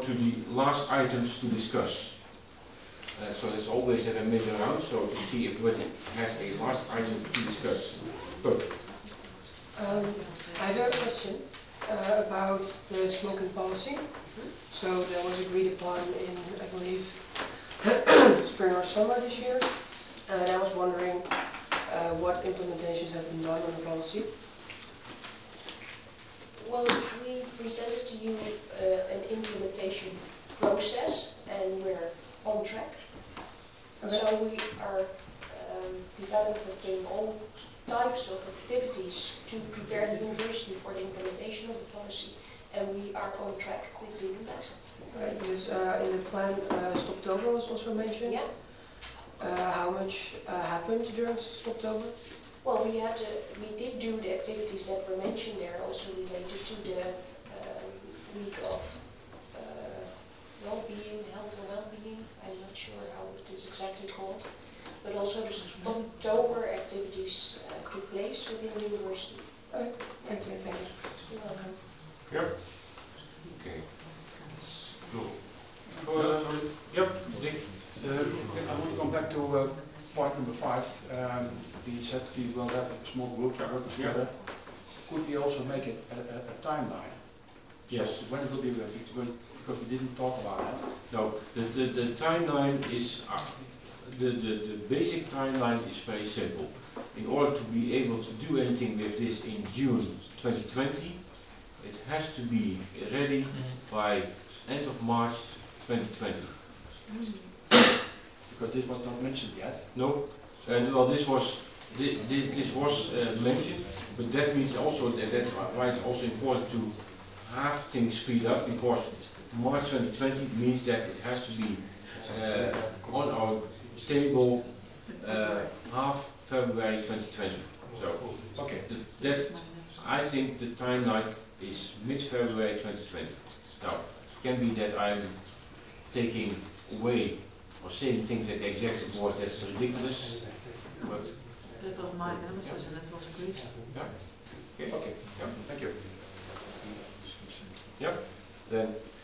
to the last items to discuss. So it's always that I make it around, so to see if everybody has a last item to discuss. Go. I have a question about the smoking policy. So that was agreed upon in, I believe, spring or summer this year. And I was wondering what implementations have been done on the policy. Well, we presented to you an implementation process, and we're on track. Okay. So we are developing all types of activities to prepare the university for the implementation of the policy, and we are on track with doing that. Right, because in the plan, Stoptober was also mentioned. Yeah. How much happened during Stoptober? Well, we did do the activities that were mentioned there, also related to the week of well-being, health and well-being. I'm not sure how it is exactly called, but also the Stoptober activities took place within the university. Okay, thank you. Thank you. You're welcome. Yep. Okay. Go ahead, sorry. Yep, Dick. I want to come back to point number 5. We said we will have a small group working together. Could we also make it a timeline? Yes. So when it will be ready? Because we didn't talk about that. No, the timeline is, the basic timeline is very simple. In order to be able to do anything with this in June 2020, it has to be ready by end of March 2020. Because this was not mentioned yet. No, well, this was mentioned, but that means also that's why it's also important to have things speed up, because March 2020 means that it has to be on our table half February 2020. So Okay. I think the timeline is mid-February 2020. Now, it can be that I'm taking away or saying things that the executive board that's ridiculous, but Dat was my analysis and that was agreed. yeah. Okay. Okay. Yeah. Thank you. Yep. Then